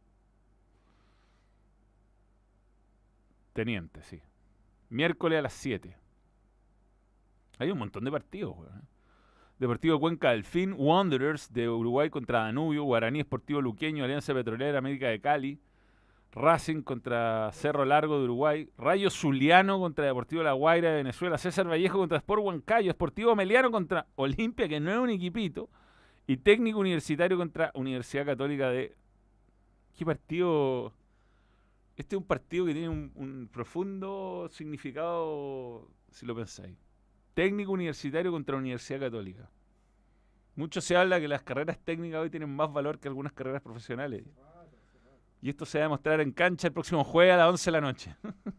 Teniente, sí. Miércoles a las siete. Hay un montón de partidos, weón. Deportivo Cuenca Delfín, Wanderers de Uruguay contra Danubio, Guaraní Esportivo Luqueño, Alianza Petrolera, América de Cali, Racing contra Cerro Largo de Uruguay, Rayo Zuliano contra Deportivo La Guaira de Venezuela, César Vallejo contra Sport Huancayo, Esportivo Meliano contra Olimpia, que no es un equipito, y Técnico Universitario contra Universidad Católica de... ¿Qué partido? Este es un partido que tiene un, un profundo significado, si lo pensáis. Técnico Universitario contra Universidad Católica. Mucho se habla que las carreras técnicas hoy tienen más valor que algunas carreras profesionales. Y esto se va a demostrar en cancha el próximo jueves a las once de la noche.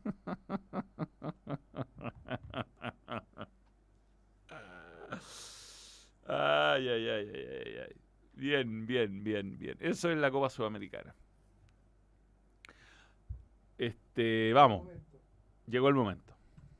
Ay, ay, ay, ay, ay, ay. Bien, bien, bien, bien. Eso es la Copa Sudamericana. Este, vamos. Momento. Llegó el momento.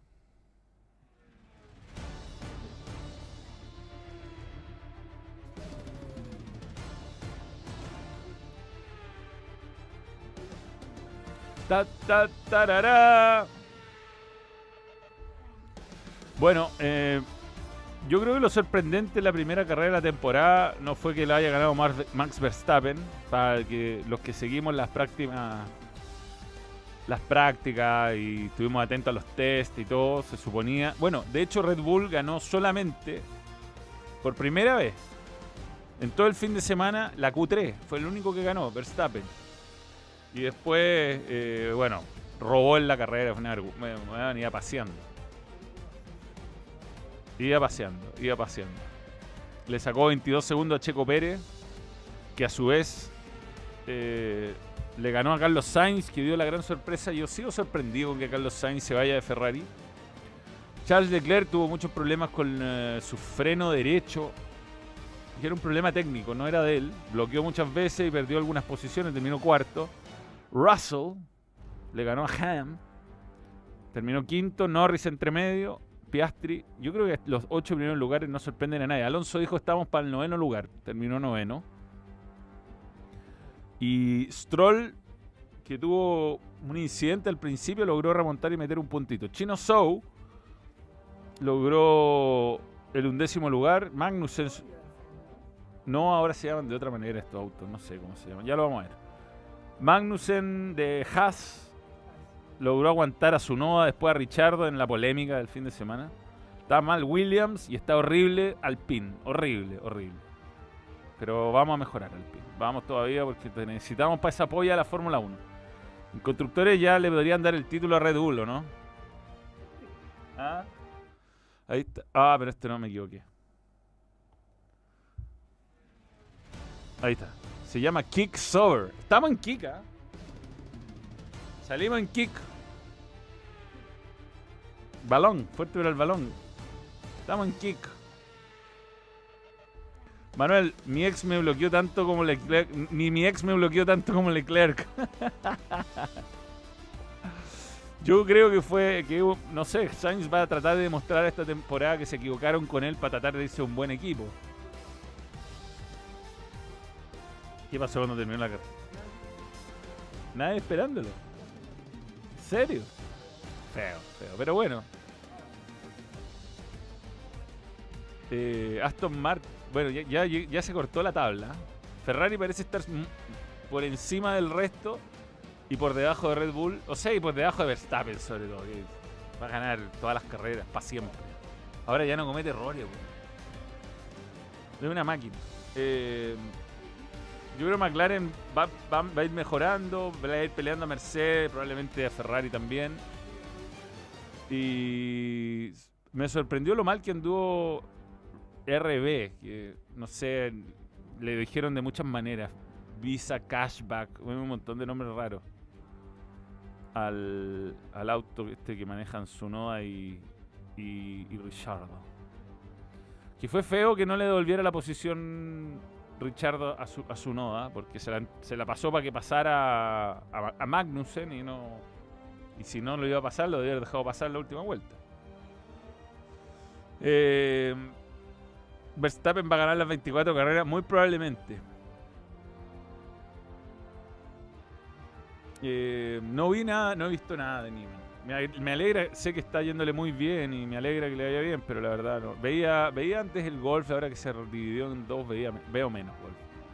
Ta, ta, tarará. Bueno, eh, Yo creo que lo sorprendente en la primera carrera de la temporada no fue que la haya ganado Max Verstappen, para que los que seguimos las prácticas las prácticas y estuvimos atentos a los tests y todo, se suponía... Bueno, de hecho Red Bull ganó solamente, por primera vez, en todo el fin de semana, la Q tres. Fue el único que ganó, Verstappen. Y después, eh, bueno, robó en la carrera, fue una vergüenza, me, me iba paseando. Iba paseando, iba paseando. Le sacó veintidós segundos a Checo Pérez, que a su vez eh, le ganó a Carlos Sainz, que dio la gran sorpresa. Yo sigo sorprendido con que Carlos Sainz se vaya de Ferrari. Charles Leclerc tuvo muchos problemas con eh, su freno derecho, que era un problema técnico, no era de él. Bloqueó muchas veces y perdió algunas posiciones, terminó cuarto. Russell le ganó a Ham, terminó quinto. Norris entre medio. Piastri, yo creo que los ocho primeros lugares no sorprenden a nadie. Alonso dijo estamos para el noveno lugar, terminó noveno. Y Stroll, que tuvo un incidente al principio, logró remontar y meter un puntito. Chino Zhou logró el undécimo lugar. Magnussen, no, ahora se llaman de otra manera estos autos, no sé cómo se llaman, ya lo vamos a ver. Magnussen de Haas logró aguantar a Tsunoda, después a Richardo en la polémica del fin de semana. Está mal Williams y está horrible Alpine. Horrible, horrible. Pero vamos a mejorar Alpine. Vamos todavía porque necesitamos para esa polla a la Fórmula uno. En constructores ya le podrían dar el título a Red Bull, ¿o no? Ah, ahí está. Ah, pero este no me equivoqué. Ahí está. Se llama Kick Sober. Estamos en Kick, ¿eh? Salimos en Kick. Balón, fuerte para el balón. Estamos en Kick. Manuel, mi ex me bloqueó tanto como Leclerc. Ni mi ex me bloqueó tanto como Leclerc. Yo creo que fue, que no sé, Sainz va a tratar de demostrar esta temporada que se equivocaron con él para tratar de irse a un buen equipo. ¿Qué pasó cuando terminó la carrera? Nadie esperándolo. ¿En serio? Feo, feo, pero bueno. Eh, Aston Martin, bueno, ya, ya, ya se cortó la tabla. Ferrari parece estar por encima del resto y por debajo de Red Bull, o sea, y por debajo de Verstappen sobre todo, que va a ganar todas las carreras, para siempre. Ahora ya no comete errores, güey. Es una máquina. Eh, yo creo que McLaren va, va, va a ir mejorando, va a ir peleando a Mercedes, probablemente a Ferrari también. Y me sorprendió lo mal que anduvo R B, que no sé, le dijeron de muchas maneras. Visa, cashback, un montón de nombres raros. Al, al auto este que manejan Tsunoda y, y, y Richardo. Que fue feo que no le devolviera la posición Richardo a, su, a Tsunoda, porque se la, se la pasó para que pasara a, a Magnussen y no... Y si no lo iba a pasar, lo debía haber dejado pasar la última vuelta. Eh, Verstappen va a ganar las veinticuatro carreras, muy probablemente. Eh, no vi nada, no he visto nada de Niemann. Me, me alegra, sé que está yéndole muy bien y me alegra que le vaya bien, pero la verdad no. Veía, veía antes el golf, ahora que se dividió en dos, veía, veo menos golf.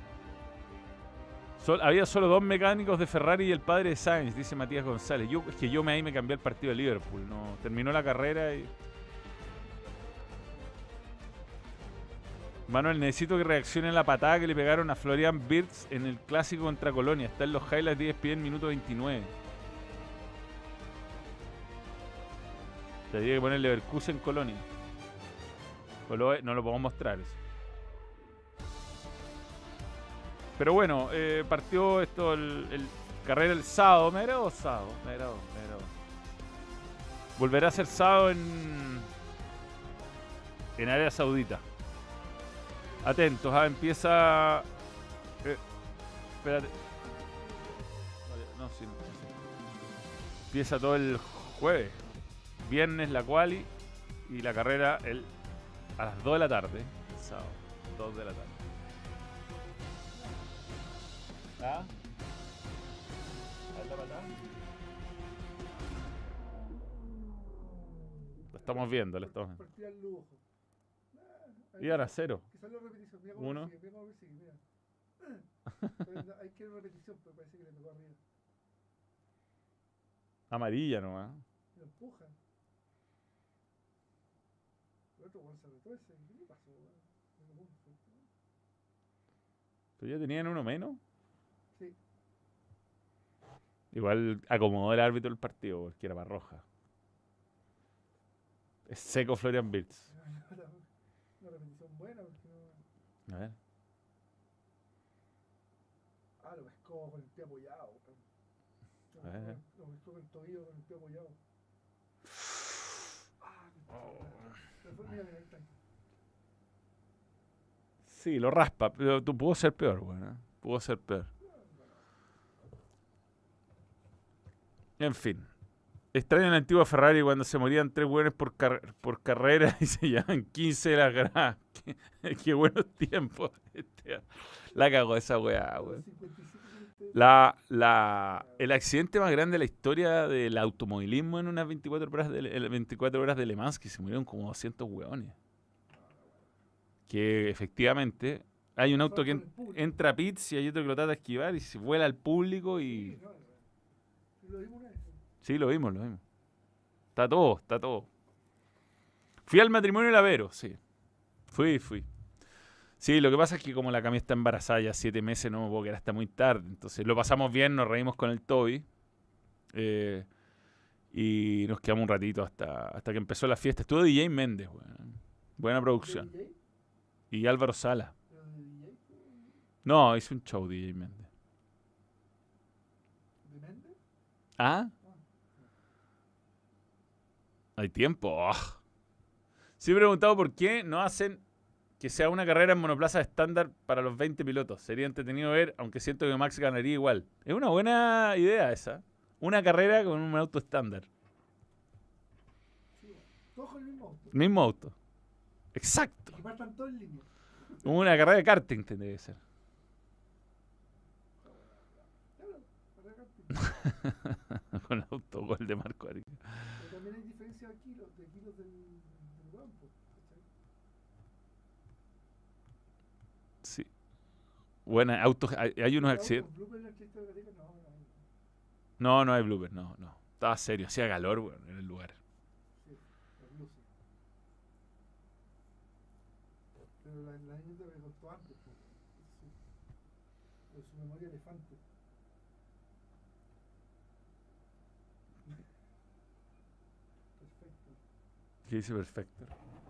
Sol, había solo dos mecánicos de Ferrari y el padre de Sainz, dice Matías González. Yo, es que yo me, ahí me cambié el partido de Liverpool. No, terminó la carrera y... Manuel, necesito que reaccione a la patada que le pegaron a Florian Wirtz en el clásico contra Colonia. Está en los highlights de E S P N, minuto veintinueve. Tendría que poner Leverkusen Colonia. No lo, no lo podemos mostrar eso. Pero bueno, eh, partió esto el, el carrera el sábado. Me agradó sábado. Me agradó, me agradó. Volverá a ser sábado en en Arabia Saudita. Atentos, ¿ah? Empieza... Eh, espérate. No, sí, no, sí. Empieza todo el jueves. Viernes la quali y la carrera el, a las dos de la tarde. El sábado, dos de la tarde. ¿Ah? ¿Ahí la patada? Lo estamos viendo, lo estamos viendo. Y ahora cero. Que salió repetición. Mira cómo Uno. persigue, mira cómo persigue, mira. Pero hay que ver repetición, pero parece que le tocó arriba. Amarilla nomás. Lo empuja. El otro weón se retuerce. ¿Qué le pasó, weón? Me tomó un susto, weón. Pero ya tenían uno menos. Sí. Igual acomodó el árbitro el partido porque era para roja. Es seco Florian Wirtz. Una repetición buena porque no. A ver. Ah, lo pescó con el pie apoyado, weón. Lo A ver, a ver. pescó- Lo pescó con el tobillo con el pie apoyado. Ah, qué Oh. Pero fue- mira, mira, ahí está. Sí, lo raspa, pero tú pudo ser peor, bueno. Pudo ser peor. En fin. Extraño en la antigua Ferrari cuando se morían tres hueones por, car por carrera y se llevaban quince de la grada. Qué, qué buenos tiempos. Este, la cagó esa weá, weón. cincuenta y siete minutos. La, la, el accidente más grande de la historia del automovilismo en unas veinticuatro horas de, Le- veinticuatro horas de Le Mans, que se murieron como doscientos hueones. Que efectivamente hay un auto que en- entra a pits y hay otro que lo trata de esquivar y se vuela al público y... Sí, no, no. Lo vimos una vez. Sí, lo vimos, lo vimos. Está todo, está todo. Fui al matrimonio de la Vero, sí. Fui, fui. Sí, lo que pasa es que como la Cami está embarazada ya siete meses, no me puedo quedar hasta muy tarde. Entonces lo pasamos bien, nos reímos con el Toby. eh, y nos quedamos un ratito hasta, hasta que empezó la fiesta. Estuvo D J Méndez, weón. Buena producción. ¿De D J? Y Álvaro Sala. ¿Pero de D J? No, hizo un show D J Méndez. ¿De Méndez? ¿Ah? Hay tiempo. Oh. Sí, he preguntado por qué no hacen que sea una carrera en monoplaza estándar para los veinte pilotos. Sería entretenido ver, aunque siento que Max ganaría igual. Es una buena idea esa. Una carrera con un auto estándar. Sí, bueno. Todos con el mismo auto. Mismo auto. Exacto. Que partan todos en línea. Una carrera de karting tendría que ser. Claro, para acá. Con el autogol de Marco Arias. Pero también hay diferencia de kilos, de kilos del, del weón, po, ¿cachai? Sí. Buena, autos, hay, hay unos Los accidentes. autos Blooper en el Cristo de Gatica, no, no, no. No, no hay blooper, no, no. Estaba serio, hacía calor, weón, en el lugar. Sí, las luces. Pero la, la anécdota que contó antes, po, sí. Por su memoria elefante. Perfecto. ¿Qué dice perfecto?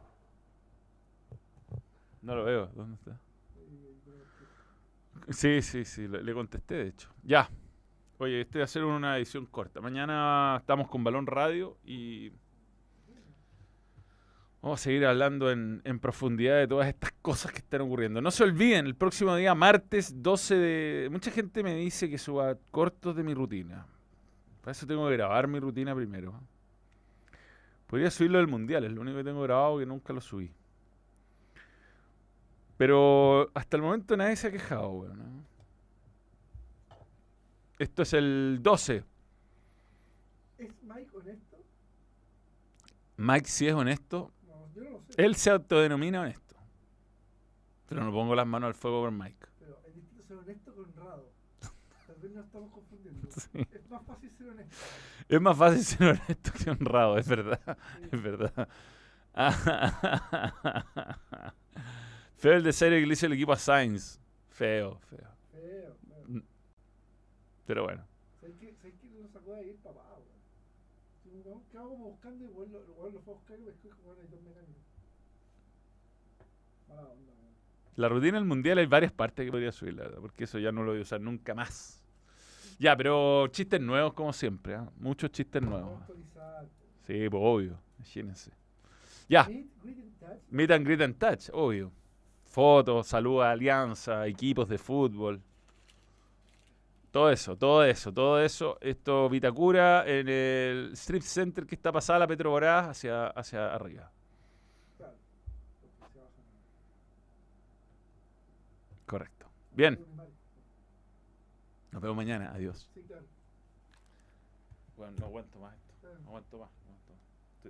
No lo veo, ¿dónde está? Eh, pero que- Sí, sí, sí, le, le contesté de hecho. Ya. Oye, este va a ser una edición corta. Mañana estamos con Balón Radio y vamos a seguir hablando en, en profundidad de todas estas cosas que están ocurriendo. No se olviden, el próximo día, martes doce de... Mucha gente me dice que suba cortos de mi rutina. Para eso tengo que grabar mi rutina primero. Podría subirlo del Mundial, es lo único que tengo grabado que nunca lo subí. Pero hasta el momento nadie se ha quejado, weón, ¿no? Esto es el doce. ¿Es Mike honesto? Mike, si es honesto, No, yo no lo sé. él se autodenomina honesto. Pero no pongo las manos al fuego por Mike. Pero es distinto ser honesto que honrado. Tal vez nos estamos confundiendo. Sí. Es más fácil ser honesto. Es más fácil ser honesto que honrado, es verdad. Sí. Es verdad. Feo el de serie que le hizo el equipo a Sainz. Feo, feo. Feo, feo. Pero bueno. ¿Sabes qué? ¿Sabes qué lo sacó de ahí el papá, weón? Si un weón quedaba como buscando y el weón lo, el weón lo fue a buscar y pescó y dijo, bueno, hay dos mecánicos. Mala onda, weón. La rutina del mundial hay varias partes que podría subir, la verdad, porque eso ya no lo voy a usar nunca más. Ya, pero chistes nuevos como siempre, ¿eh? Muchos chistes Vamos nuevos. a actualizar. Sí, pues obvio, imagínense. Ya, Meet, greet and touch. meet and greet and touch, obvio. Fotos, saludos a alianza, equipos de fútbol. Todo eso, todo eso, todo eso. Esto, Vitacura, en el Strip Center que está pasada la Petrobras hacia, hacia arriba. Claro. Porque se bajan. Correcto. Bien, Animal. nos vemos mañana. Adiós. Sí, claro. Bueno, no aguanto más esto. Claro. No aguanto más. No aguanto más.